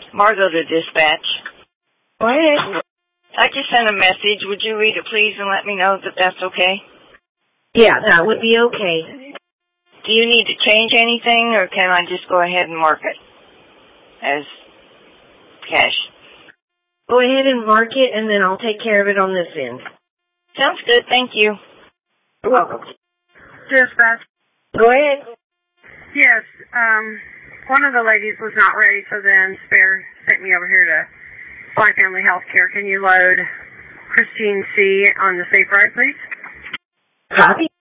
Margot to dispatch. Go ahead. I just sent a message. Would you read it, please, and let me know that that's okay? Yeah, that would be okay. Do you need to change anything, or can I just go ahead and mark it as cash? Go ahead and mark it, and then I'll take care of it on this end. Sounds good. Thank you. You're welcome. Dispatch. Go ahead. Yes, one of the ladies was not ready, so then Spare sent me over here to Fly Family Healthcare. Can you load Christine C. on the safe ride, please? Copy.